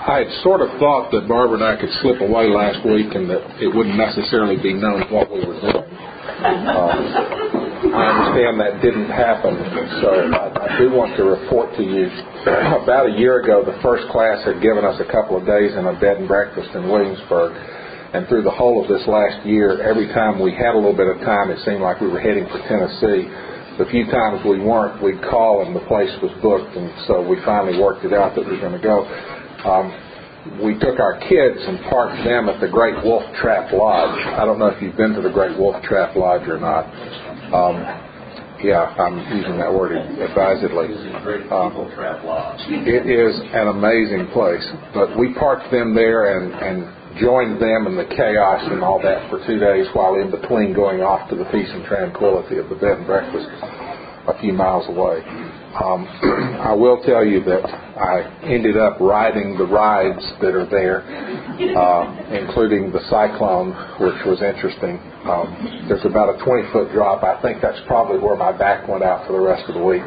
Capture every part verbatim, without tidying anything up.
I had sort of thought that Barbara and I could slip away last week and that it wouldn't necessarily be known what we were doing. Uh, I understand that didn't happen, so I, I do want to report to you. About a year ago, the first class had given us a couple of days in a bed and breakfast in Williamsburg. And through the whole of this last year, every time we had a little bit of time, it seemed like we were heading for Tennessee. The few times we weren't, we'd call and the place was booked, and so we finally worked it out that we were going to go. Um, we took our kids and parked them at the Great Wolf Trap Lodge. I don't know if you've been to the Great Wolf Trap Lodge or not. Um, yeah, I'm using that word advisedly. Um, it is an amazing place. But we parked them there and, and joined them in the chaos and all that for two days while in between going off to the peace and tranquility of the bed and breakfast a few miles away. Um, I will tell you that I ended up riding the rides that are there, uh, including the Cyclone, which was interesting. Um, there's about a twenty-foot drop. I think that's probably where my back went out for the rest of the week.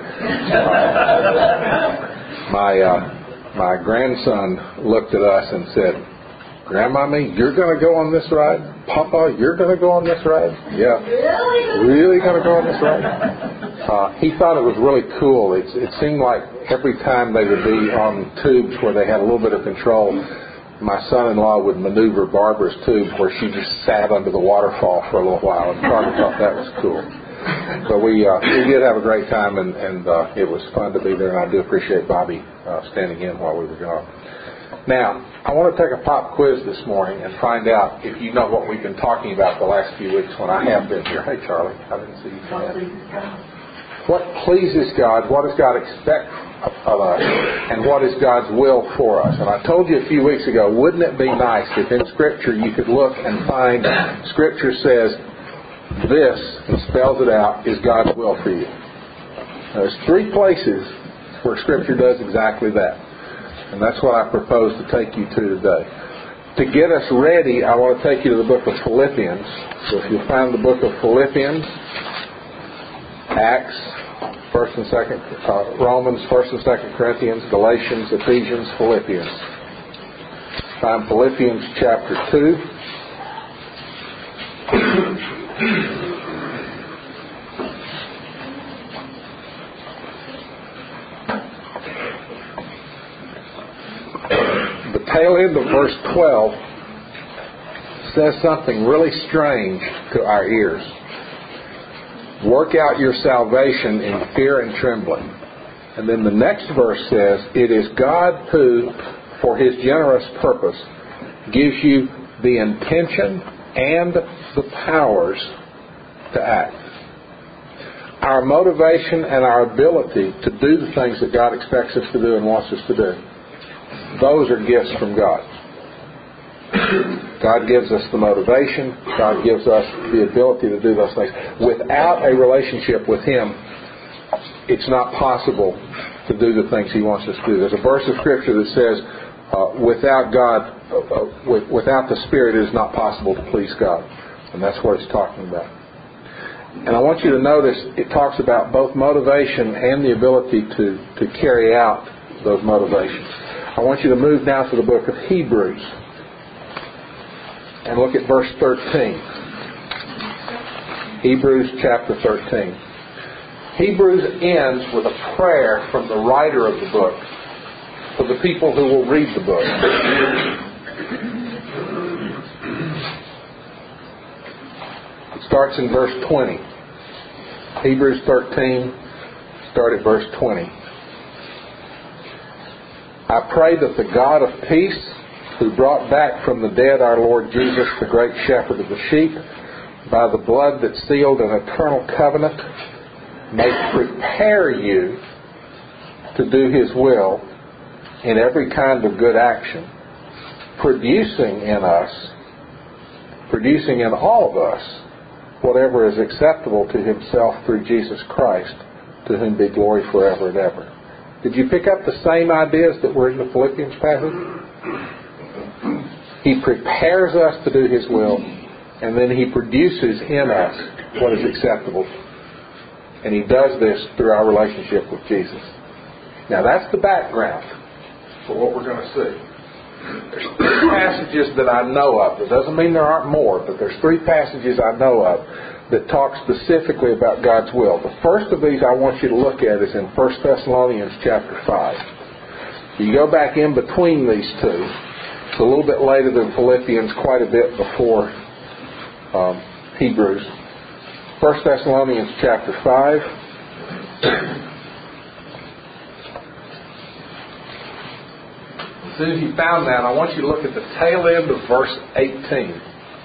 Uh, my uh, my grandson looked at us and said, "Grandmommy, you're going to go on this ride? Papa, you're going to go on this ride?" "Yeah." "Really going to go on this ride?" Uh, he thought it was really cool. It, it seemed like every time they would be on tubes where they had a little bit of control, my son-in-law would maneuver Barbara's tube where she just sat under the waterfall for a little while, and Carter thought that was cool. But we uh, we did have a great time, and, and uh, it was fun to be there, and I do appreciate Bobby uh, standing in while we were gone. Now, I want to take a pop quiz this morning and find out if you know what we've been talking about the last few weeks when I have been here. Hey, Charlie, I didn't see you come in. What pleases God? What does God expect of us? And what is God's will for us? And I told you a few weeks ago, wouldn't it be nice if in Scripture you could look and find Scripture says this, and spells it out, is God's will for you. Now, there's three places where Scripture does exactly that. And that's what I propose to take you to today. To get us ready, I want to take you to the book of Philippians. So if you'll find the book of Philippians, Acts, First and Second, uh, Romans, First and Second Corinthians, Galatians, Ephesians, Philippians. Find Philippians chapter two. The tail end of verse twelve says something really strange to our ears. Work out your salvation in fear and trembling. And then the next verse says, it is God who, for His generous purpose, gives you the intention and the powers to act. Our motivation and our ability to do the things that God expects us to do and wants us to do, those are gifts from God. God gives us the motivation. God gives us the ability to do those things. Without a relationship with Him, it's not possible to do the things He wants us to do. There's a verse of Scripture that says, uh, without God, uh, uh, with, without the Spirit, it is not possible to please God. And that's what it's talking about. And I want you to notice it talks about both motivation and the ability to, to carry out those motivations. I want you to move now to the book of Hebrews and look at verse thirteen. Hebrews chapter thirteen. Hebrews ends with a prayer from the writer of the book for the people who will read the book. It starts in verse twenty. Hebrews thirteen, start at verse twenty. I pray that the God of peace, who brought back from the dead our Lord Jesus, the great shepherd of the sheep, by the blood that sealed an eternal covenant, may prepare you to do His will in every kind of good action, producing in us, producing in all of us, whatever is acceptable to Himself through Jesus Christ, to whom be glory forever and ever. Did you pick up the same ideas that were in the Philippians passage? He prepares us to do His will, and then He produces in us what is acceptable. And He does this through our relationship with Jesus. Now that's the background for what we're going to see. There's three passages that I know of. It doesn't mean there aren't more, but there's three passages I know of that talk specifically about God's will. The first of these I want you to look at is in First Thessalonians chapter five. You go back in between these two. It's a little bit later than Philippians, quite a bit before um, Hebrews. First Thessalonians chapter five. As soon as you found that, I want you to look at the tail end of verse eighteen.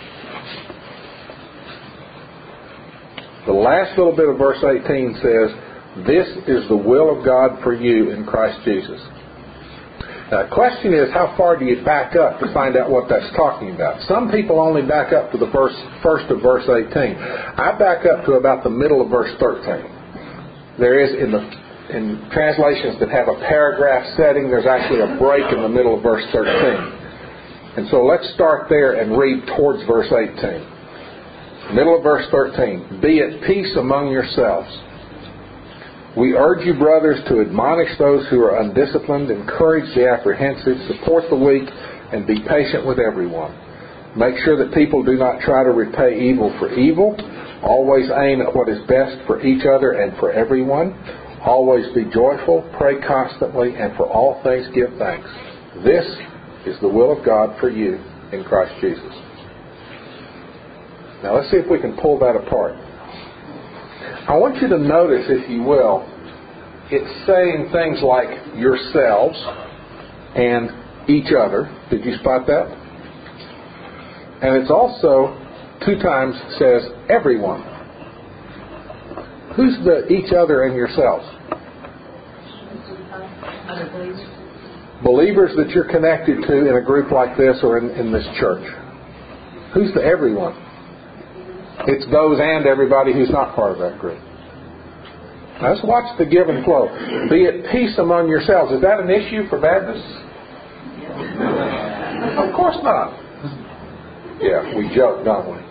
The last little bit of verse eighteen says, "This is the will of God for you in Christ Jesus." Now, the question is, how far do you back up to find out what that's talking about? Some people only back up to the verse, first of verse eighteen. I back up to about the middle of verse thirteen. There is, in the in translations that have a paragraph setting, there's actually a break in the middle of verse thirteen. And so let's start there and read towards verse eighteen. Middle of verse thirteen. "Be at peace among yourselves. We urge you, brothers, to admonish those who are undisciplined, encourage the apprehensive, support the weak, and be patient with everyone. Make sure that people do not try to repay evil for evil. Always aim at what is best for each other and for everyone. Always be joyful, pray constantly, and for all things give thanks. This is the will of God for you in Christ Jesus." Now let's see if we can pull that apart. I want you to notice, if you will, it's saying things like yourselves and each other. Did you spot that? And it's also two times says everyone. Who's the each other and yourselves? Believers that you're connected to in a group like this or in, in this church. Who's the everyone? It's those and everybody who's not part of that group. Now let's watch the give and flow. Be at peace among yourselves. Is that an issue for Baptists? Of course not. Yeah, we joke, don't we?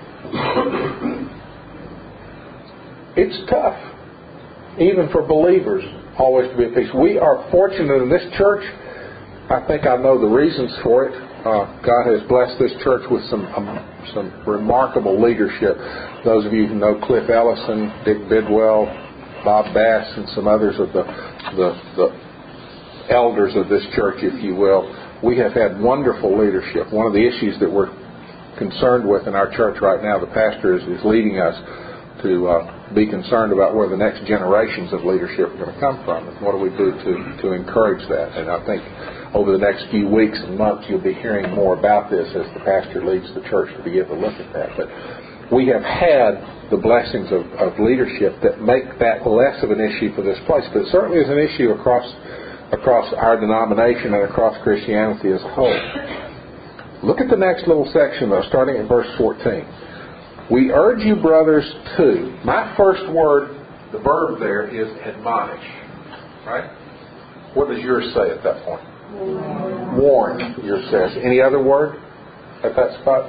It's tough, even for believers, always to be at peace. We are fortunate in this church. I think I know the reasons for it. Uh, God has blessed this church with some um, some remarkable leadership. Those of you who know Cliff Ellison, Dick Bidwell, Bob Bass, and some others of the, the the elders of this church, if you will, we have had wonderful leadership. One of the issues that we're concerned with in our church right now, the pastor is, is leading us to uh, be concerned about where the next generations of leadership are going to come from, and what do we do to, to encourage that. And I think over the next few weeks and months you'll be hearing more about this as the pastor leads the church to begin to look at that. But we have had the blessings of, of leadership that make that less of an issue for this place, but it certainly is an issue across across our denomination and across Christianity as a whole. Look at the next little section though, starting at verse fourteen. "We urge you, brothers, to..." My first word, the verb there, is admonish. Right? What does yours say at that point? Warn. Warn, yours says. Any other word at that spot?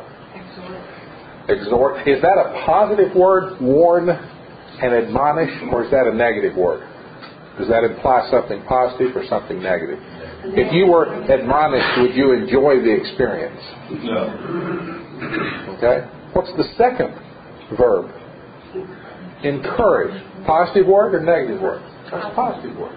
Exhort. Exhort. Is that a positive word, warn and admonish, or is that a negative word? Does that imply something positive or something negative? If you were admonished, would you enjoy the experience? No. Okay. What's the second verb? Encourage. Positive word or negative word? That's a positive word.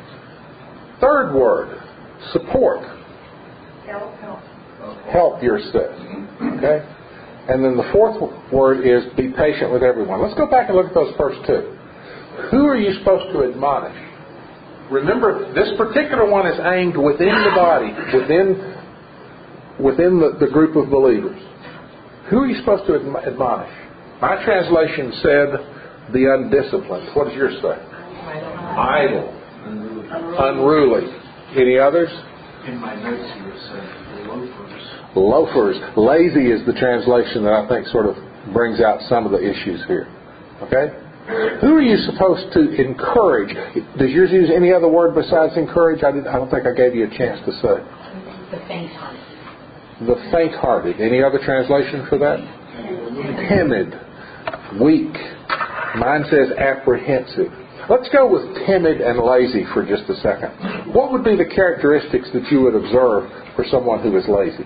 Third word, support. Help. Help. Help, yours says. Okay? And then the fourth word is be patient with everyone. Let's go back and look at those first two. Who are you supposed to admonish? Remember, this particular one is aimed within the body, within within the, the group of believers. Who are you supposed to admonish? My translation said the undisciplined. What does yours say? Idle. Unruly. Any others? In my notes you were saying loafers. Loafers. Lazy is the translation that I think sort of brings out some of the issues here. Okay? Who are you supposed to encourage? Does yours use any other word besides encourage? I, did, I don't think I gave you a chance to say. The faint-hearted. The faint-hearted. Any other translation for that? Timid. Weak. Mine says apprehensive. Let's go with timid and lazy for just a second. What would be the characteristics that you would observe for someone who is lazy?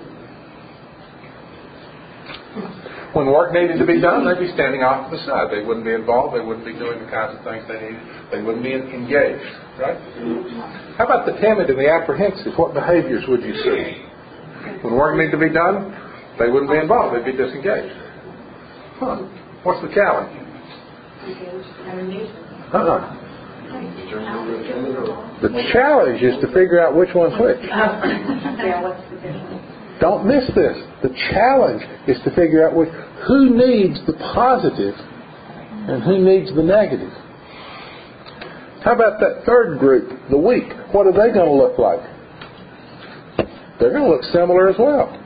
When work needed to be done, they'd be standing off to the side. They wouldn't be involved. They wouldn't be doing the kinds of things they need. They wouldn't be engaged, right? How about the timid and the apprehensive? What behaviors would you see? When work needed to be done, they wouldn't be involved. They'd be disengaged. Huh. What's the challenge? Uh-uh. The challenge is to figure out which one's which. Don't miss this. The challenge is to figure out which, who needs the positive and who needs the negative. How about that third group, the weak? What are they going to look like? They're going to look similar as well.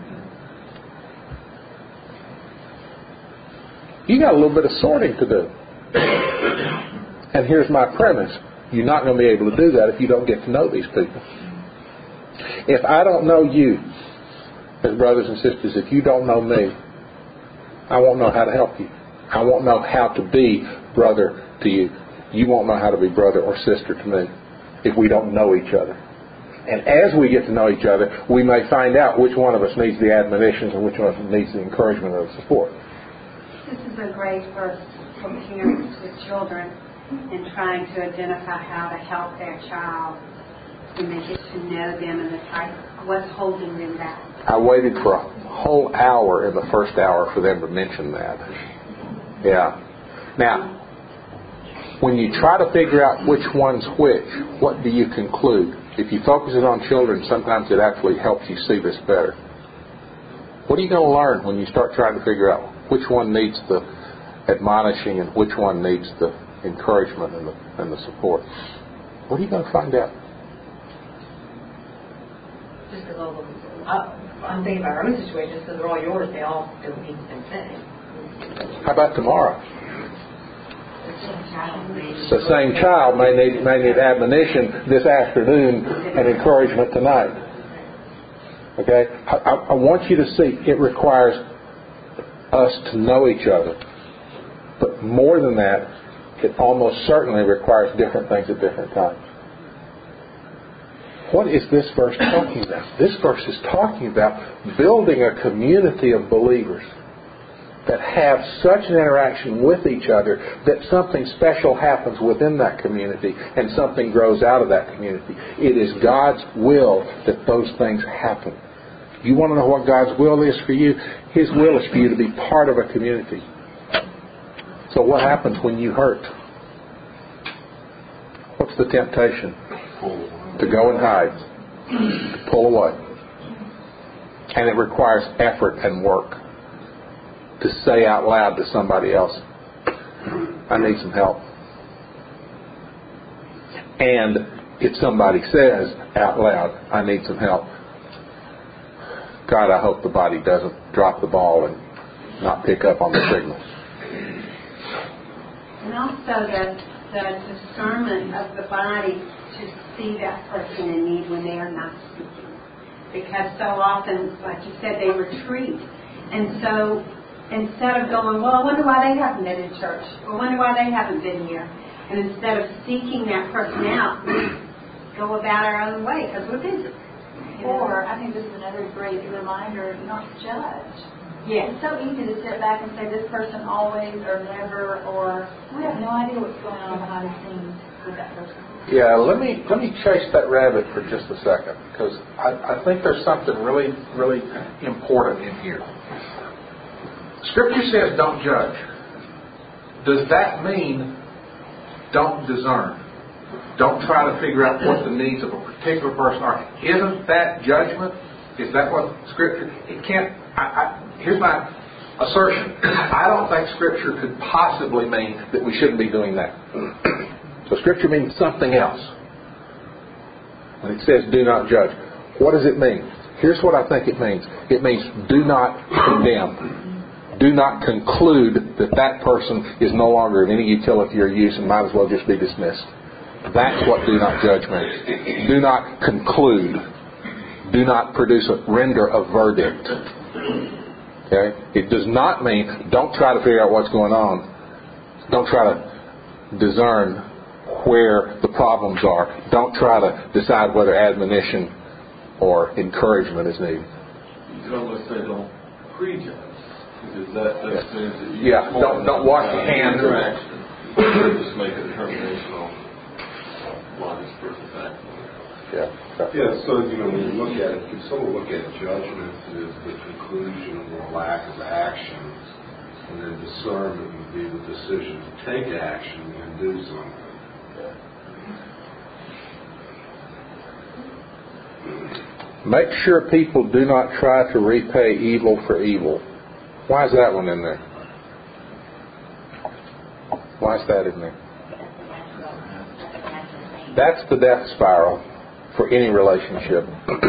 You got a little bit of sorting to do. And here's my premise. You're not going to be able to do that if you don't get to know these people. If I don't know you, as brothers and sisters, if you don't know me, I won't know how to help you. I won't know how to be brother to you. You won't know how to be brother or sister to me if we don't know each other. And as we get to know each other, we may find out which one of us needs the admonitions and which one of us needs the encouragement or the support. This is a great verse for parents with children in trying to identify how to help their child when they get to know them and the type, what's holding them back. I waited for a whole hour in the first hour for them to mention that. Yeah. Now, when you try to figure out which one's which, what do you conclude? If you focus it on children, sometimes it actually helps you see this better. What are you going to learn when you start trying to figure out which one needs the admonishing and which one needs the encouragement and the, and the support? What are you going to find out? Just because all of them, uh, I'm thinking about our own situations, because they're all yours, they all don't mean the same thing. How about tomorrow? The same child may need, may need admonition this afternoon and encouragement tonight. Okay? I, I, I want you to see it requires us to know each other. But more than that, it almost certainly requires different things at different times. What is this verse talking about? This verse is talking about building a community of believers that have such an interaction with each other that something special happens within that community and something grows out of that community. It is God's will that those things happen. You want to know what God's will is for you? His will is for you to be part of a community. So what happens when you hurt? What's the temptation? To go and hide. To pull away. And it requires effort and work to say out loud to somebody else, I need some help. And if somebody says out loud, I need some help, God, I hope the body doesn't drop the ball and not pick up on the signal. And also the, the discernment of the body to see that person in need when they are not speaking. Because so often, like you said, they retreat. And so instead of going, well, I wonder why they haven't been in church, or I wonder why they haven't been here, and instead of seeking that person out, we go about our own way because we're busy. Or I think this is another great reminder not to judge. Yeah. It's so easy to sit back and say this person always or never, or we have no idea what's going on behind the scenes with that person. Yeah, let me let me chase that rabbit for just a second, because I, I think there's something really, really important in here. Scripture says don't judge. Does that mean don't discern? Don't try to figure out what the needs of a particular person are. Isn't that judgment? Is that what Scripture... It can't... I, I, here's my assertion. I don't think Scripture could possibly mean that we shouldn't be doing that. So Scripture means something else. When it says do not judge, what does it mean? Here's what I think it means. It means do not condemn. Do not conclude that that person is no longer of any utility or use and might as well just be dismissed. That's what do not judge means. Do not conclude. Do not produce a render a verdict. Okay? It does not mean don't try to figure out what's going on. Don't try to discern where the problems are. Don't try to decide whether admonition or encouragement is needed. You could almost say don't prejudge, because that, that Yeah. means that you Yeah, don't don't wash your hands. interaction. Just make a determination on why this person's acting. Yeah. Yeah, so, you know, when you look at it, you sort of look at judgment as the conclusion or lack of action, and then discernment would be the decision to take action and do something. Make sure people do not try to repay evil for evil. Why is that one in there? Why is that in there? That's the death spiral for any relationship.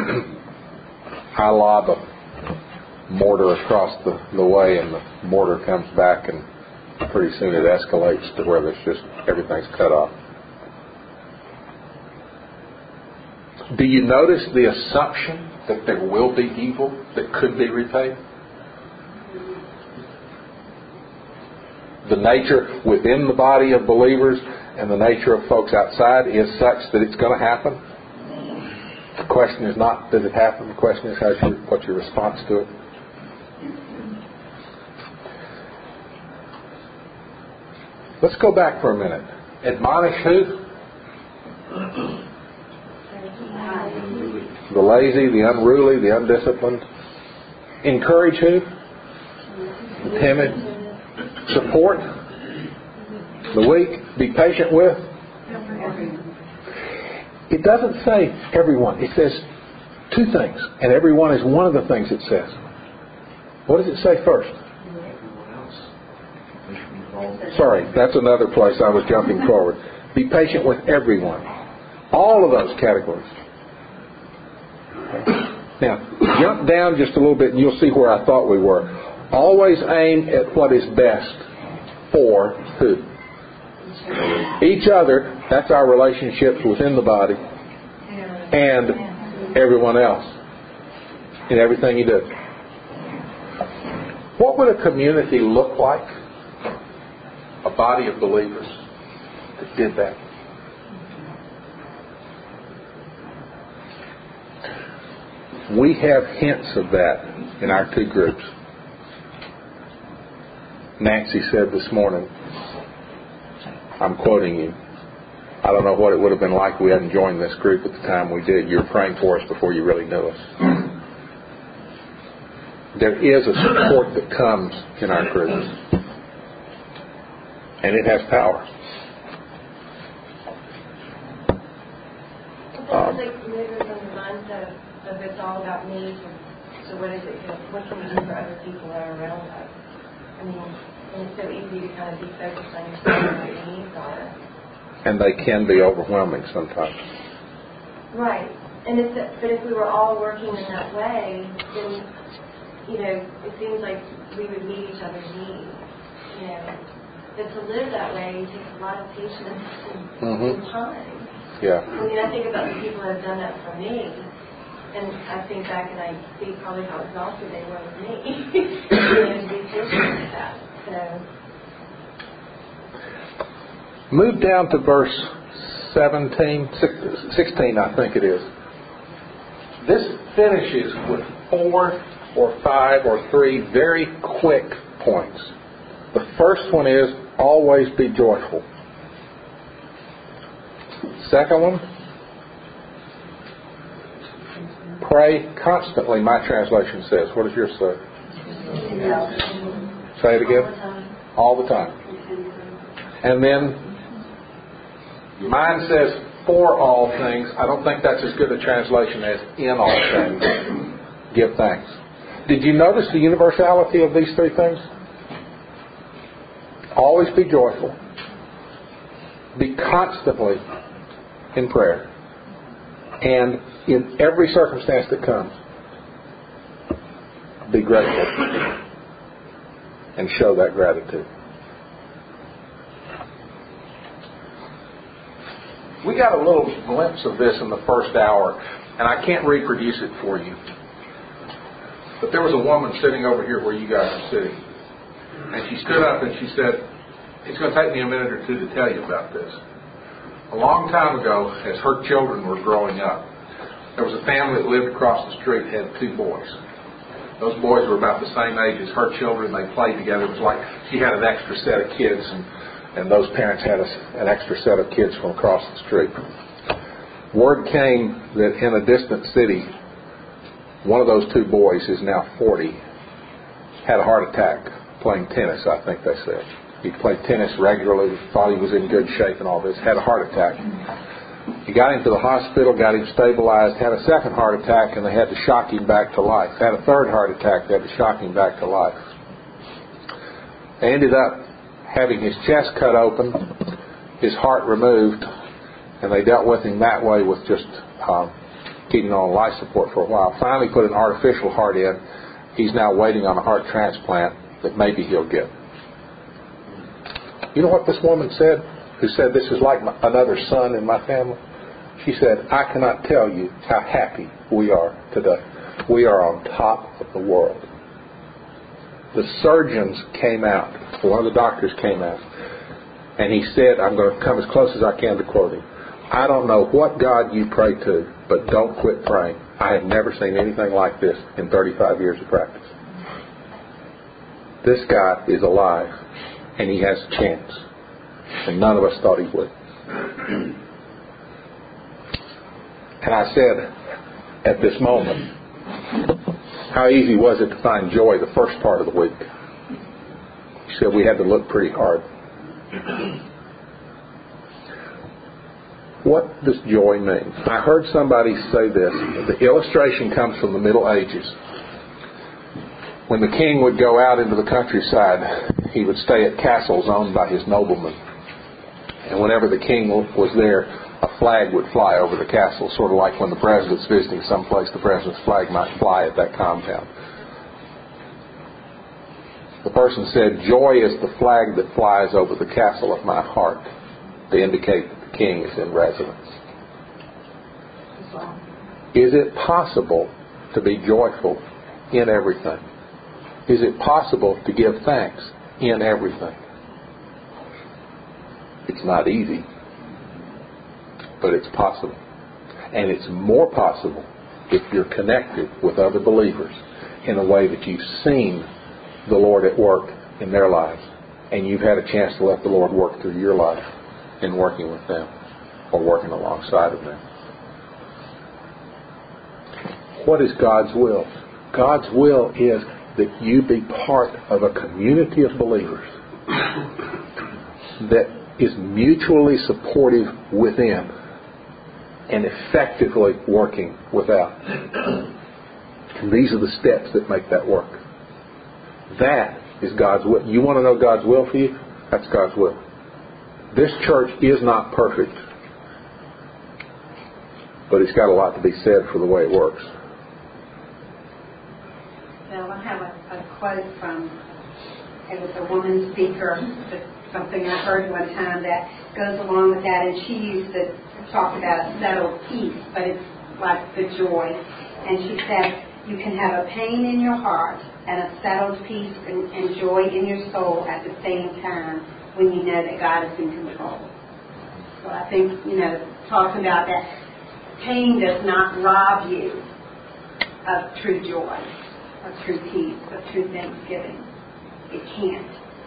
I lob a mortar across the, the way, and the mortar comes back, and pretty soon it escalates to where there's just everything's cut off. Do you notice the assumption that there will be evil that could be repaid? The nature within the body of believers and the nature of folks outside is such that it's going to happen. The question is not does it happen, the question is how's your, what's your response to it. Let's go back for a minute. Admonish who? The lazy, the unruly, the undisciplined. Encourage who? The timid. Support the weak. Be patient with. It doesn't say everyone. It says two things, and everyone is one of the things it says. What does it say first? Sorry, that's another place I was jumping forward. Be patient with everyone. All of those categories. Now, jump down just a little bit and you'll see where I thought we were. Always aim at what is best for who? Each other. That's our relationships within the body. And everyone else. In everything you do. What would a community look like? A body of believers that did that. We have hints of that in our two groups. Nancy said this morning, I'm quoting you, I don't know what it would have been like if we hadn't joined this group at the time we did. You were praying for us before you really knew us. There is a support that comes in our groups. And it has power. Um, like moving from the mindset of, of it's all about me to, so what is it? What can we do for other people that are around us? I mean, and it's so easy to kind of be focused on yourself and what your needs are. And they can be overwhelming sometimes. Right. And it's, but if we were all working in that way, then, you know, it seems like we would meet each other's needs. You know, but to live that way takes a lot of patience and, Mm-hmm. and time. Yeah. I mean, I think about the people that have done that for me, and I think back and I see probably how exhausted they were with me. You know, to be patient with that. So. Move down to verse seventeen, sixteen, I think it is. This finishes with four or five or three very quick points. The first one is always be joyful. Second one, pray constantly, my translation says. What does yours say? Say it again. All the time. And then mine says for all things. I don't think that's as good a translation as in all things. Give thanks. Did you notice the universality of these three things? Always be joyful. Be constantly in prayer. And in every circumstance that comes, be grateful. And show that gratitude. We got a little glimpse of this in the first hour, and I can't reproduce it for you. But there was a woman sitting over here where you guys are sitting. And she stood up and she said, It's going to take me a minute or two to tell you about this. A long time ago, as her children were growing up, there was a family that lived across the street, had two boys. Those boys were about the same age as her children. They played together. It was like she had an extra set of kids, and, and those parents had a, an extra set of kids from across the street. Word came that in a distant city, one of those two boys, who's now forty, had a heart attack playing tennis, I think they said. He played tennis regularly, thought he was in good shape and all this, had a heart attack. He got him to the hospital, got him stabilized, had a second heart attack, and they had to shock him back to life. Had a third heart attack, they had to shock him back to life. They ended up having his chest cut open, his heart removed, and they dealt with him that way with just um, keeping on life support for a while. Finally put an artificial heart in. He's now waiting on a heart transplant that maybe he'll get. You know what this woman said, who said this is like my, another son in my family? She said, I cannot tell you how happy we are today. We are on top of the world. The surgeons came out, one of the doctors came out, and he said, I'm going to come as close as I can to quote him, I don't know what God you pray to, but don't quit praying. I have never seen anything like this in thirty-five years of practice. This guy is alive, and he has a chance. And none of us thought he would. And I said, at this moment, how easy was it to find joy the first part of the week? She said we had to look pretty hard. What does joy mean? I heard somebody say this. The illustration comes from the Middle Ages. When the king would go out into the countryside, he would stay at castles owned by his noblemen. And whenever the king was there, a flag would fly over the castle, sort of like when the president's visiting someplace, the president's flag might fly at that compound. The person said, joy is the flag that flies over the castle of my heart to indicate that the king is in residence. Is it possible to be joyful in everything? Is it possible to give thanks in everything? It's not easy, but it's possible. And it's more possible if you're connected with other believers in a way that you've seen the Lord at work in their lives, and you've had a chance to let the Lord work through your life in working with them or working alongside of them. What is God's will? God's will is that you be part of a community of believers that is mutually supportive within and effectively working without. And these are the steps that make that work. That is God's will. You want to know God's will for you? That's God's will. This church is not perfect, but it's got a lot to be said for the way it works. Well, I have a, a quote from it was a woman speaker, something I heard one time that goes along with that, and she used to talk about settled peace, but it's like the joy. And she said, you can have a pain in your heart and a settled peace and, and joy in your soul at the same time when you know that God is in control. So I think, you know, talking about that, pain does not rob you of true joy, of true peace, of true thanksgiving. It can't.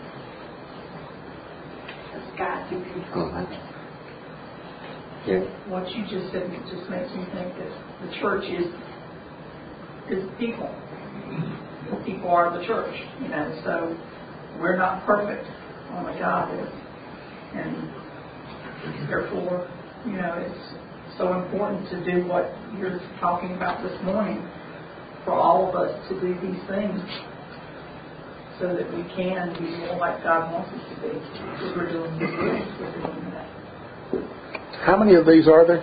Because God's in control of it. Yeah. What you just said just makes me think that the church is is people. The people are the church, you know. So we're not perfect, only God is, and therefore, you know, it's so important to do what you're talking about this morning, for all of us to do these things, so that we can be more like God wants us to be. Because we're doing these things, we're doing that. How many of these are there?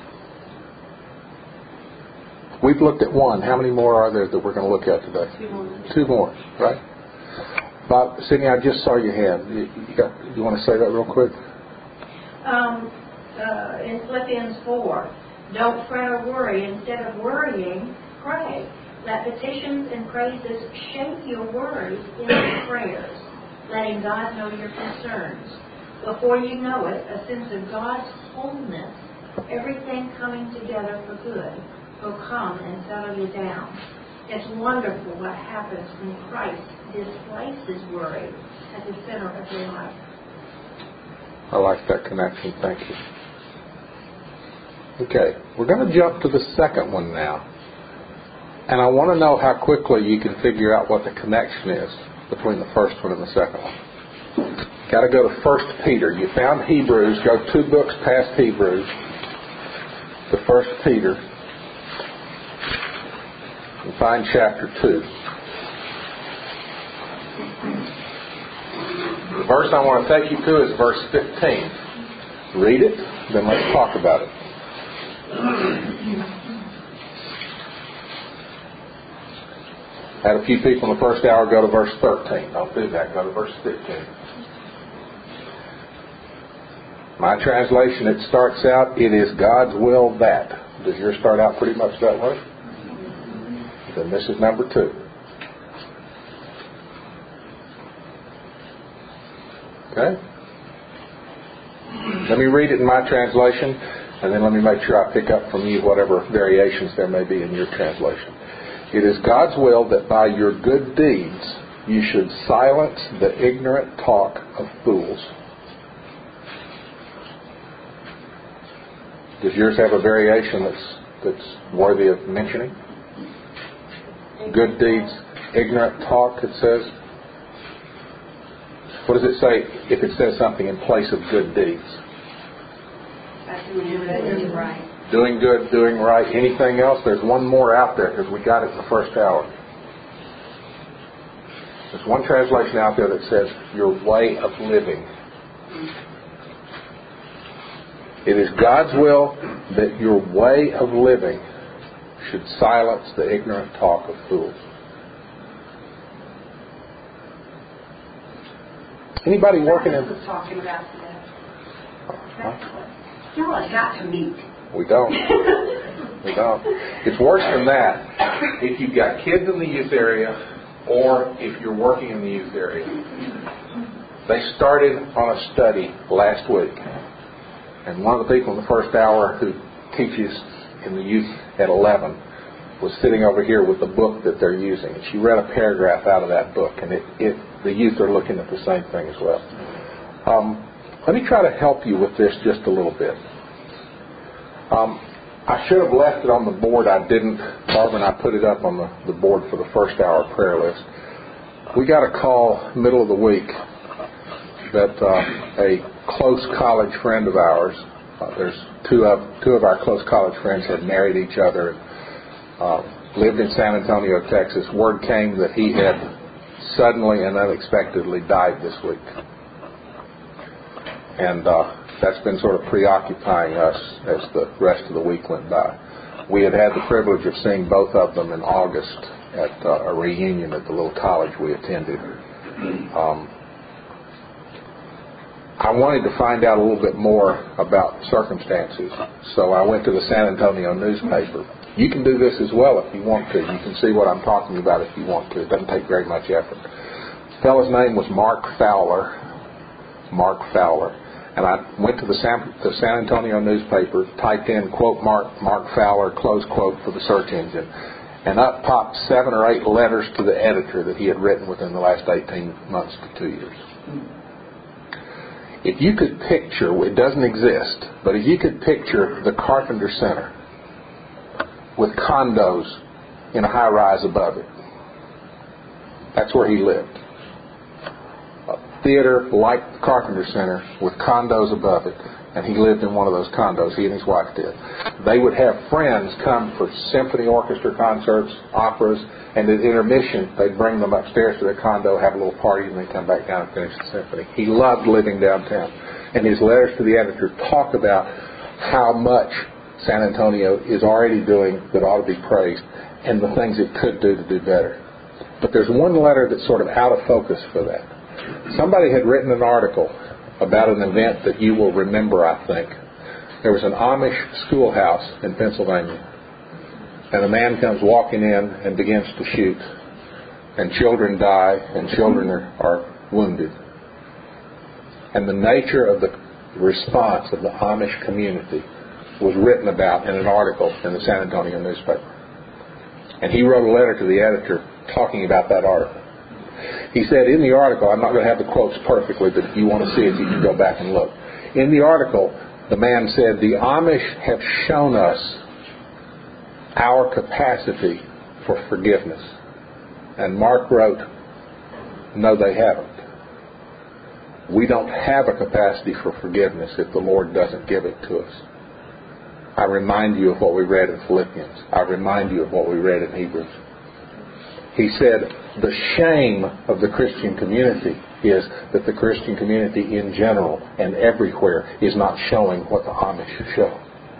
We've looked at one. How many more are there that we're going to look at today? Two more. Two more, right? Bob, Sydney, I just saw your hand. You, you, got, you want to say that real quick? Um, uh, in Philippians four, don't fret or worry. Instead of worrying, pray. Let petitions and praises shape your words into prayers. letting God know your concerns. Before you know it, a sense of God's wholeness, everything coming together for good, will come and settle you down. It's wonderful what happens when Christ displaces worry at the center of your life. I like that connection. Thank you. Okay, we're going to jump to the second one now. And I want to know how quickly you can figure out what the connection is between the first one and the second one. Got to go to First Peter. You found Hebrews. Go two books past Hebrews to First Peter and find chapter two. The verse I want to take you to is verse fifteen. Read it, then let's talk about it. Had a few people in the first hour go to verse thirteen. Don't do that. Go to verse fifteen. My translation, it starts out, it is God's will that. Does yours start out pretty much that way? Then this is number two. Okay? Let me read it in my translation, and then let me make sure I pick up from you whatever variations there may be in your translation. It is God's will that by your good deeds you should silence the ignorant talk of fools. Does yours have a variation that's that's worthy of mentioning? Good deeds, ignorant talk, it says. What does it say if it says something in place of good deeds? Doing good, doing right. Doing good, doing right. Anything else? There's one more out there because we got it in the first hour. There's one translation out there that says your way of living. It is God's will that your way of living should silence the ignorant talk of fools. Anybody working in... was talking about that. Huh? Y'all have got to meet. We don't. We don't. It's worse than that. If you've got kids in the youth area or if you're working in the youth area. They started on a study last week. And one of the people in the first hour who teaches in the youth at eleven was sitting over here with the book that they're using. And she read a paragraph out of that book. And it, it the youth are looking at the same thing as well. Um, let me try to help you with this just a little bit. Um, I should have left it on the board. I didn't. Barb and I put it up on the, the board for the first hour prayer list. We got a call middle of the week that uh, a close college friend of ours, uh, there's two of two of our close college friends had married each other and uh, lived in San Antonio, Texas. Word came that he had suddenly and unexpectedly died this week. And uh, that's been sort of preoccupying us as the rest of the week went by. We had had the privilege of seeing both of them in August at uh, a reunion at the little college we attended. Um, I wanted to find out a little bit more about circumstances, so I went to the San Antonio newspaper. You can do this as well if you want to. You can see what I'm talking about if you want to. It doesn't take very much effort. The fellow's name was Mark Fowler. Mark Fowler. And I went to the San, the San Antonio newspaper, typed in, quote, Mark, Mark Fowler, close quote, for the search engine. And up popped seven or eight letters to the editor that he had written within the last eighteen months to two years. If you could picture, it doesn't exist, but if you could picture the Carpenter Center with condos in a high-rise above it, that's where he lived. Theater like the Carpenter Center with condos above it, and he lived in one of those condos. He and his wife did. They would have friends come for symphony orchestra concerts, operas, and at intermission they'd bring them upstairs to their condo, have a little party, and they'd come back down and finish the symphony. He loved living downtown. And his letters to the editor talk about how much San Antonio is already doing that ought to be praised and the things it could do to do better. But there's one letter that's sort of out of focus for that. Somebody had written an article about an event that you will remember, I think. There was an Amish schoolhouse in Pennsylvania, and a man comes walking in and begins to shoot, and children die, and children are, are wounded. And the nature of the response of the Amish community was written about in an article in the San Antonio newspaper. And he wrote a letter to the editor talking about that article. He said in the article, I'm not going to have the quotes perfectly, but if you want to see it, you can go back and look. In the article, the man said, the Amish have shown us our capacity for forgiveness. And Mark wrote, no, they haven't. We don't have a capacity for forgiveness if the Lord doesn't give it to us. I remind you of what we read in Philippians. I remind you of what we read in Hebrews. He said, the shame of the Christian community is that the Christian community in general and everywhere is not showing what the Amish show.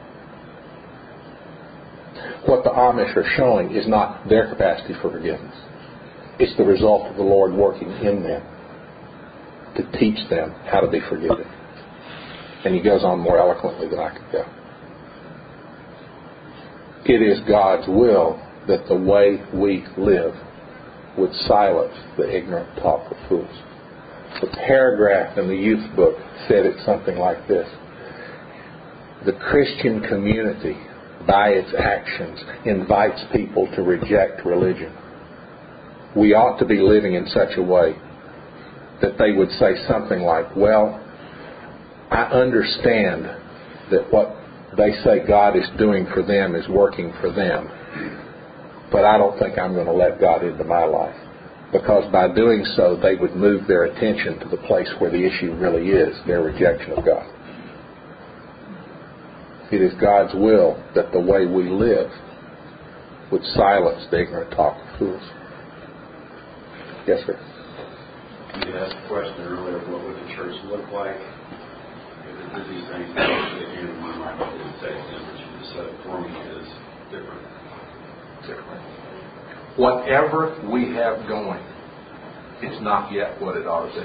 What the Amish are showing is not their capacity for forgiveness. It's the result of the Lord working in them to teach them how to be forgiven. And he goes on more eloquently than I could go. It is God's will that the way we live would silence the ignorant talk of fools. The paragraph in the youth book said it something like this. The Christian community, by its actions, invites people to reject religion. We ought to be living in such a way that they would say something like, well, I understand that what they say God is doing for them is working for them, but I don't think I'm going to let God into my life. Because by doing so, they would move their attention to the place where the issue really is, their rejection of God. It is God's will that the way we live would silence the ignorant talk of fools. Yes, sir. You asked a question earlier, what would the church look like if it did these things? The end of my mind didn't say it, but you just said it for me is different. Different. Whatever we have going is not yet what it ought to be.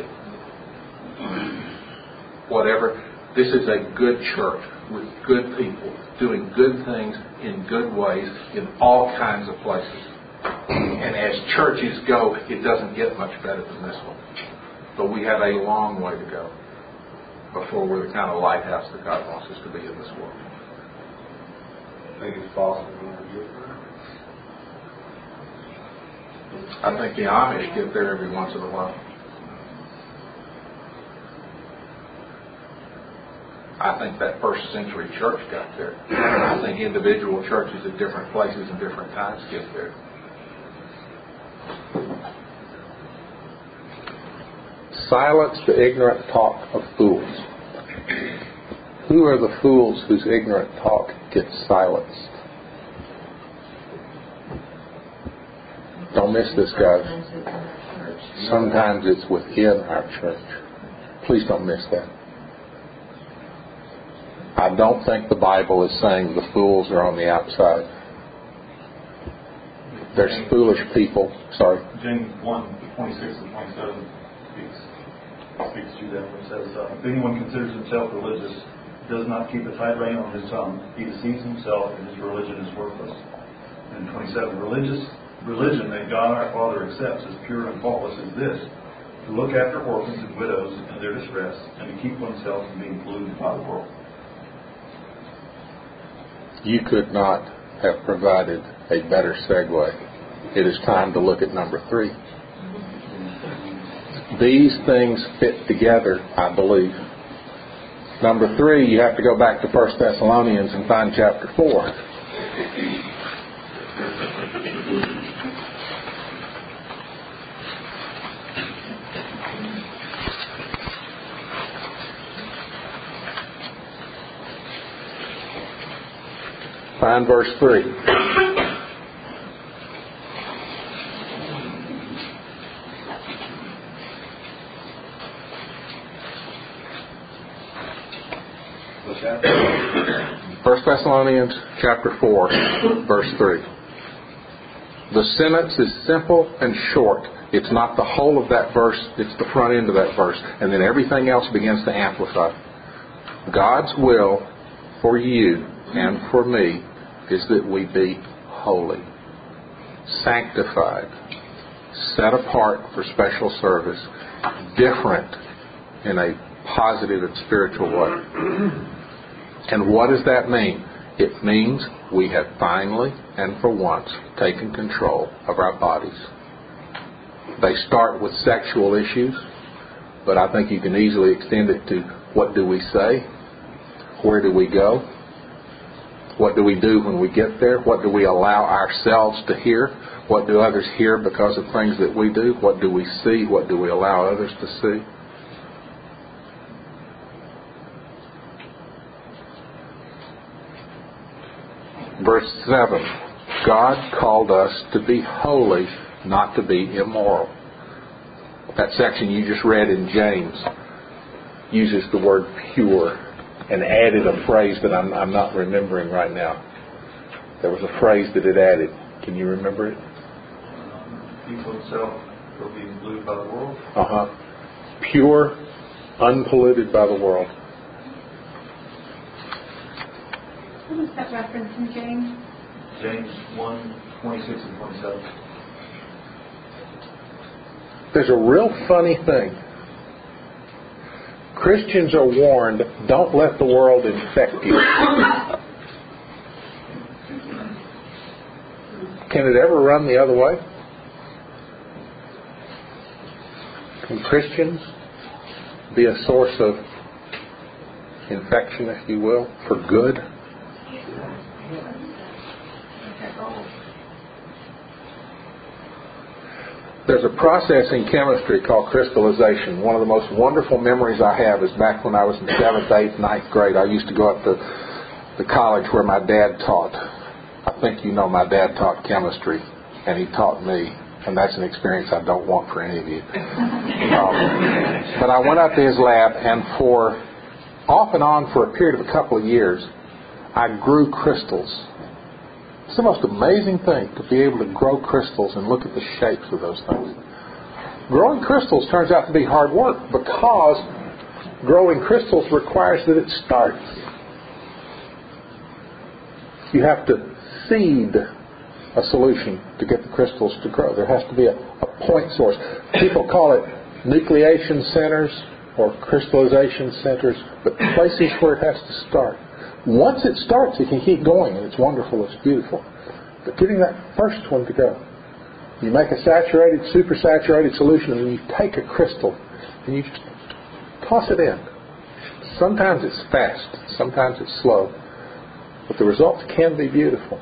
Whatever, this is a good church with good people doing good things in good ways in all kinds of places. And as churches go, it doesn't get much better than this one. But we have a long way to go before we're the kind of lighthouse that God wants us to be in this world. I think it's possible to get there. I think the Amish get there every once in a while. I think that first century church got there. I think individual churches at different places and different times get there. Silence the ignorant talk of fools. Who are the fools whose ignorant talk gets silenced? Don't miss this, guys. Sometimes it's within our church. Please don't miss that. I don't think the Bible is saying the fools are on the outside. There's foolish people. Sorry. James one, twenty-six and twenty-seven speaks, speaks to that when it says, uh, if anyone considers himself religious, does not keep a tight rein on his tongue, he deceives himself and his religion is worthless. And twenty-seven, religious religion that God our Father accepts as pure and faultless is this, to look after orphans and widows in their distress, and to keep oneself from being polluted by the world. You could not have provided a better segue. It is time to look at number three. These things fit together, I believe. Number three, you have to go back to First Thessalonians and find chapter four. Find verse three. First Thessalonians chapter four, verse three. The sentence is simple and short. It's not the whole of that verse, it's the front end of that verse. And then everything else begins to amplify. God's will for you and for me is that we be holy, sanctified, set apart for special service, different in a positive and spiritual way. And what does that mean? It means we have finally and for once taken control of our bodies. They start with sexual issues, but I think you can easily extend it to what do we say? Where do we go? What do we do when we get there? What do we allow ourselves to hear? What do others hear because of things that we do? What do we see? What do we allow others to see? Verse seven, God called us to be holy, not to be immoral. That section you just read in James uses the word pure and added a phrase that I'm, I'm not remembering right now. There was a phrase that it added. Can you remember it? People itself will be polluted by the world. Uh-huh. Pure, unpolluted by the world. What is that reference in James? James one, twenty-six and twenty-seven. There's a real funny thing. Christians are warned, don't let the world infect you. Can it ever run the other way? Can Christians be a source of infection, if you will, for good? There's a process in chemistry called crystallization. One of the most wonderful memories I have is back when I was in seventh, eighth, ninth grade. I used to go up to the college where my dad taught. I think you know my dad taught chemistry, and he taught me. And that's an experience I don't want for any of you. Um, but I went up to his lab, and for off and on for a period of a couple of years, I grew crystals. It's the most amazing thing to be able to grow crystals and look at the shapes of those things. Growing crystals turns out to be hard work because growing crystals requires that it starts. You have to seed a solution to get the crystals to grow. There has to be a, a point source. People call it nucleation centers or crystallization centers, but places where it has to start. Once it starts, it can keep going, and it's wonderful, it's beautiful. But getting that first one to go, you make a saturated, supersaturated solution, and then you take a crystal and you just toss it in. Sometimes it's fast, sometimes it's slow, but the results can be beautiful.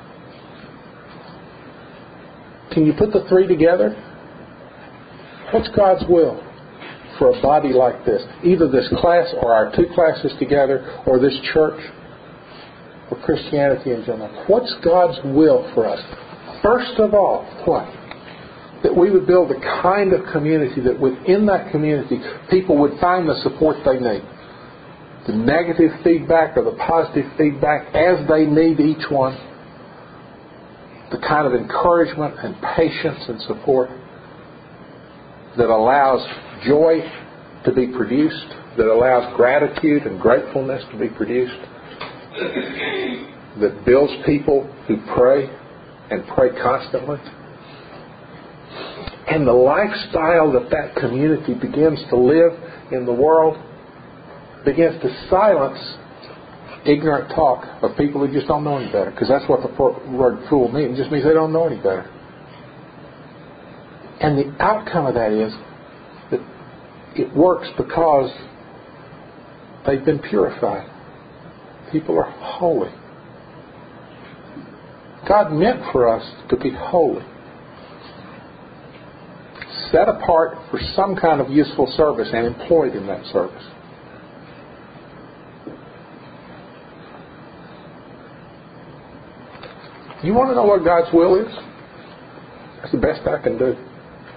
Can you put the three together? What's God's will for a body like this? Either this class or our two classes together or this church or Christianity in general. What's God's will for us? First of all, what? That we would build the kind of community that within that community people would find the support they need. The negative feedback or the positive feedback as they need each one. The kind of encouragement and patience and support that allows joy to be produced, that allows gratitude and gratefulness to be produced, that builds people who pray and pray constantly. And the lifestyle that that community begins to live in the world begins to silence ignorant talk of people who just don't know any better. Because that's what the word fool means. It just means they don't know any better. And the outcome of that is that it works because they've been purified. People are holy. God meant for us to be holy. Set apart for some kind of useful service and employed in that service. You want to know what God's will is? That's the best I can do.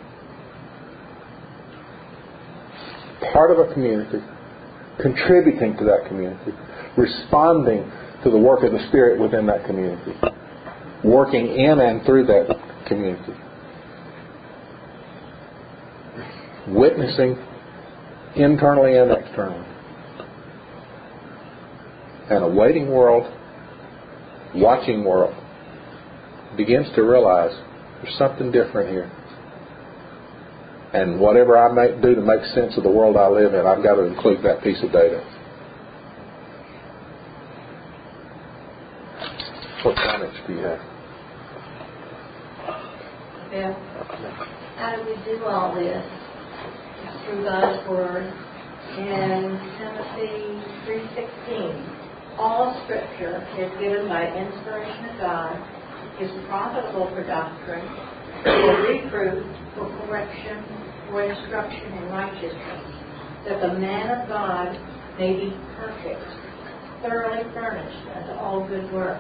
Part of a community, contributing to that community, responding to the work of the Spirit within that community, working in and through that community, witnessing internally and externally, and a waiting world, watching world, begins to realize there's something different here. And whatever I may do to make sense of the world I live in, I've got to include that piece of data. What comments do you have? Bill, how do we do all this? It's through God's Word. In Timothy three sixteen, all Scripture is given by inspiration of God, is profitable for doctrine, for reproof, for correction, for instruction in righteousness, that the man of God may be perfect, thoroughly furnished unto all good works.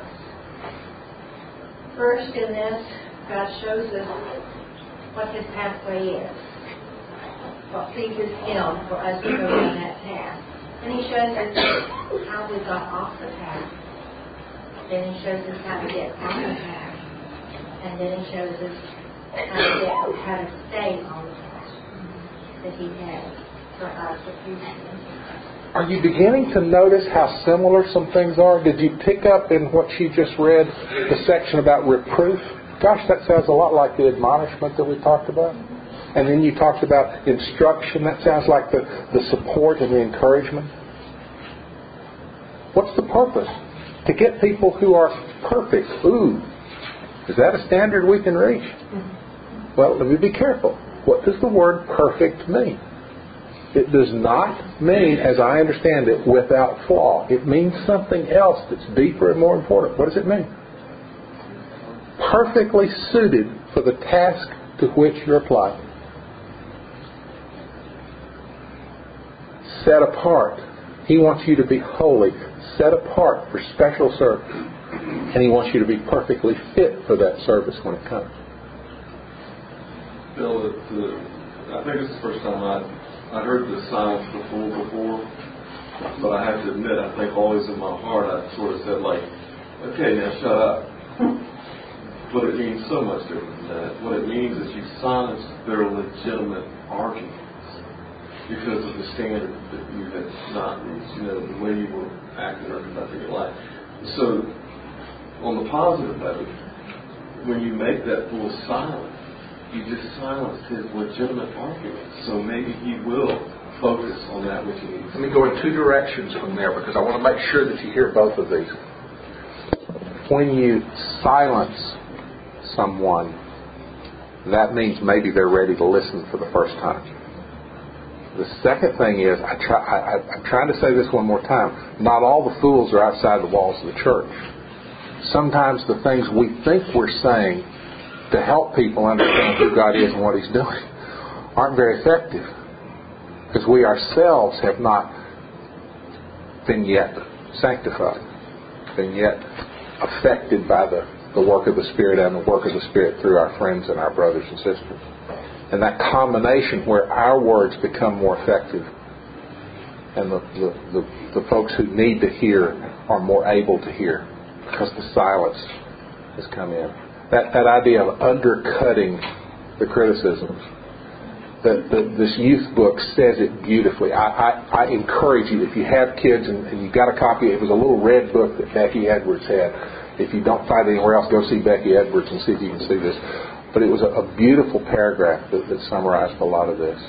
First in this, God shows us what His pathway is, what pleases Him for us to go down that path. And He shows us how we got off the path. Then He shows us how to get on the path. And then He shows us how to, get, how to stay on the path that He has for us to future. Are you beginning to notice how similar some things are? Did you pick up in what she just read, the section about reproof? Gosh, that sounds a lot like the admonishment that we talked about. And then you talked about instruction. That sounds like the, the support and the encouragement. What's the purpose? To get people who are perfect. Ooh, is that a standard we can reach? Well, let me be careful. What does the word perfect mean? It does not mean, as I understand it, without flaw. It means something else that's deeper and more important. What does it mean? Perfectly suited for the task to which you're applied. Set apart. He wants you to be holy, set apart for special service. And He wants you to be perfectly fit for that service when it comes. Bill, it, uh, I think it's the first time I I heard the silence before before, but I have to admit, I think always in my heart I sort of said like, okay, now shut up. But it means so much different than that. What it means is you silence their legitimate arguments because of the standard that you had not reached, you know, the way you were acting or conducting your life. So, on the positive note, when you make that full silence, you just silenced his legitimate arguments. So maybe he will focus on that which he needs. Let me go in two directions from there because I want to make sure that you hear both of these. When you silence someone, that means maybe they're ready to listen for the first time. The second thing is, I try, I, I'm trying to say this one more time, not all the fools are outside the walls of the church. Sometimes the things we think we're saying to help people understand who God is and what He's doing aren't very effective because we ourselves have not been yet sanctified, been yet affected by the, the work of the Spirit and the work of the Spirit through our friends and our brothers and sisters. And that combination where our words become more effective and the, the, the, the folks who need to hear are more able to hear because the silence has come in. That, that idea of undercutting the criticisms. The, the, this youth book says it beautifully. I, I, I encourage you, if you have kids and, and you've got a copy, it was a little red book that Becky Edwards had. If you don't find it anywhere else, go see Becky Edwards and see if you can see this. But it was a, a beautiful paragraph that, that summarized a lot of this.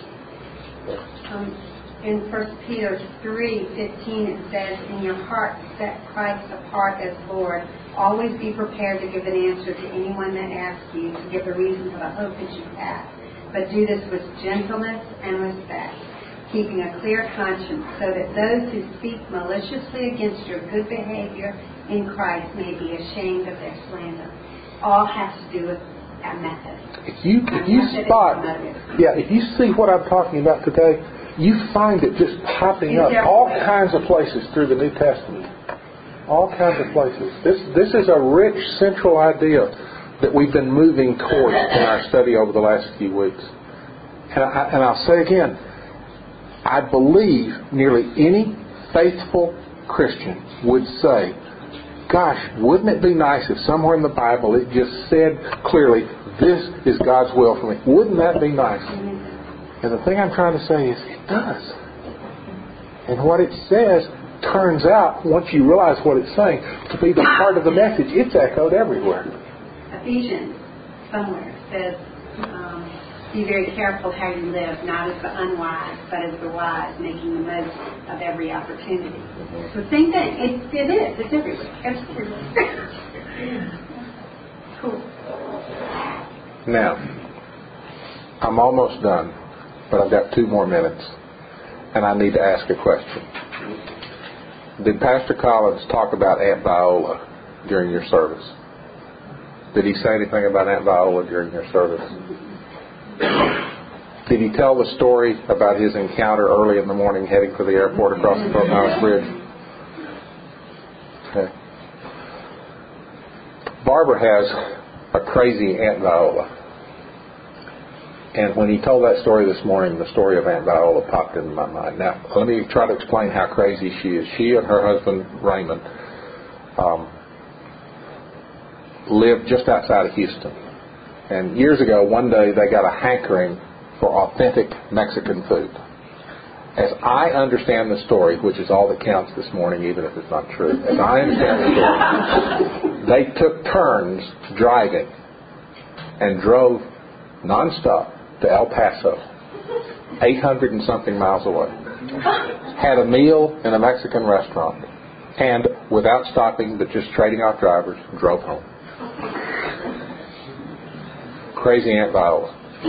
Um, in First Peter three fifteen it says, in your heart set Christ apart as Lord. Always be prepared to give an answer to anyone that asks you to give a reason for the hope that you have. But do this with gentleness and respect, keeping a clear conscience, so that those who speak maliciously against your good behavior in Christ may be ashamed of their slander. All has to do with that method. If you if you spot, yeah, if you see what I'm talking about today, you find it just popping up all kinds of places through the New Testament. All kinds of places. This this is a rich central idea that we've been moving towards in our study over the last few weeks. And, I, and I'll say again, I believe nearly any faithful Christian would say, gosh, wouldn't it be nice if somewhere in the Bible it just said clearly, this is God's will for me. Wouldn't that be nice? And the thing I'm trying to say is, it does. And what it says turns out, once you realize what it's saying, to be the heart of the message. It's echoed everywhere. Ephesians somewhere says, um, be very careful how you live, not as the unwise, but as the wise, making the most of every opportunity. So same thing. It, it is. It's everywhere. It's everywhere. Cool. Now, I'm almost done, but I've got two more minutes, and I need to ask a question. Did Pastor Collins talk about Aunt Viola during your service? Did he say anything about Aunt Viola during your service? Did he tell the story about his encounter early in the morning heading for the airport across the Pocahontas Bridge? Okay. Barbara has a crazy Aunt Viola. And when he told that story this morning, the story of Aunt Viola popped into my mind. Now, let me try to explain how crazy she is. She and her husband, Raymond, um, lived just outside of Houston. And years ago, one day, they got a hankering for authentic Mexican food. As I understand the story, which is all that counts this morning, even if it's not true, as I understand the story, they took turns driving and drove nonstop to El Paso, eight hundred and something miles away, had a meal in a Mexican restaurant, and without stopping but just trading off drivers, drove home. Crazy Aunt Viola.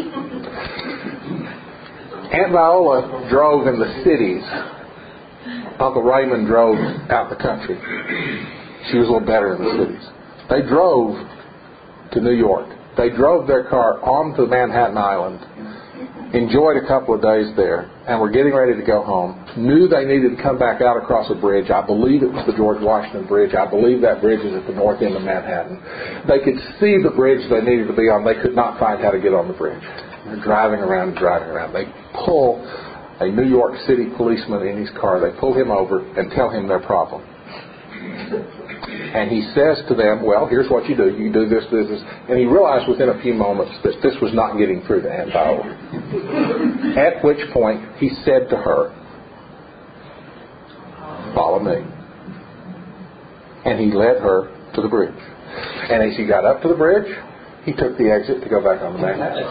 Aunt Viola drove in the cities. Uncle Raymond drove out the country. She was a little better in the cities. They drove to New York. They drove their car onto Manhattan Island, enjoyed a couple of days there, and were getting ready to go home. Knew they needed to come back out across a bridge. I believe it was the George Washington Bridge. I believe that bridge is at the north end of Manhattan. They could see the bridge they needed to be on. They could not find how to get on the bridge. They're driving around and driving around. They pull a New York City policeman in his car. They pull him over and tell him their problem. And he says to them, well, here's what you do. You do this, this, this. And he realized within a few moments that this was not getting through to Aunt Viola. At which point, he said to her, follow me. And he led her to the bridge. And as he got up to the bridge, he took the exit to go back on the Manhattan.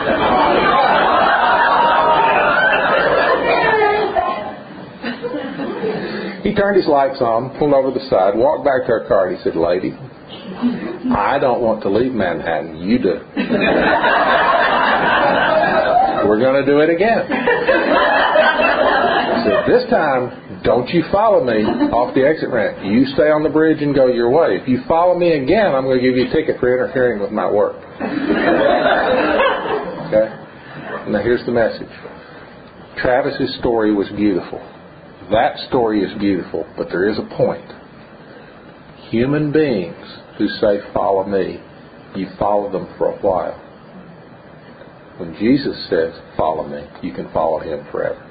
He turned his lights on, pulled over the side, walked back to her car, and he said, lady, I don't want to leave Manhattan. You do. We're going to do it again. He said, this time, don't you follow me off the exit ramp. You stay on the bridge and go your way. If you follow me again, I'm going to give you a ticket for interfering with my work. Okay? Now here's the message. Travis's story was beautiful. That story is beautiful, but there is a point. Human beings who say, follow me, you follow them for a while. When Jesus says, follow me, you can follow him forever.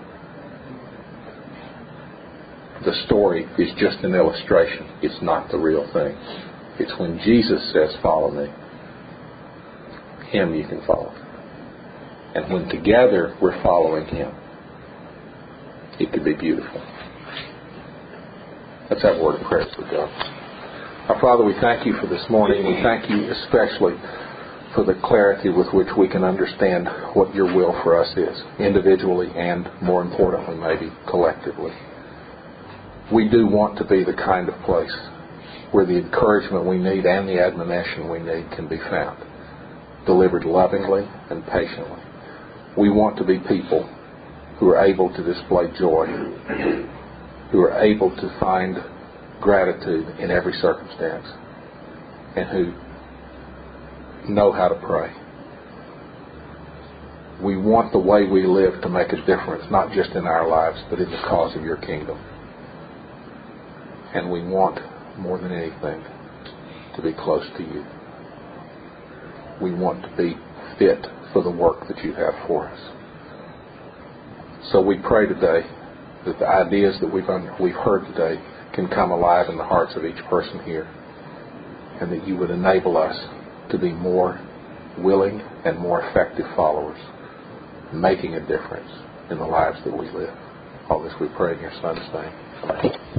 The story is just an illustration. It's not the real thing. It's when Jesus says, follow me, him you can follow. And when together we're following him, it could be beautiful. Let's have a word of prayer for God. Our Father, we thank you for this morning. We thank you especially for the clarity with which we can understand what your will for us is, individually and, more importantly, maybe collectively. We do want to be the kind of place where the encouragement we need and the admonition we need can be found, delivered lovingly and patiently. We want to be people who are able to display joy, who are able to find gratitude in every circumstance, and who know how to pray. We want the way we live to make a difference, not just in our lives, but in the cause of your kingdom. And we want, more than anything, to be close to you. We want to be fit for the work that you have for us. So we pray today that the ideas that we've un- we've heard today can come alive in the hearts of each person here, and that you would enable us to be more willing and more effective followers, making a difference in the lives that we live. All this we pray in your Son's name. Amen.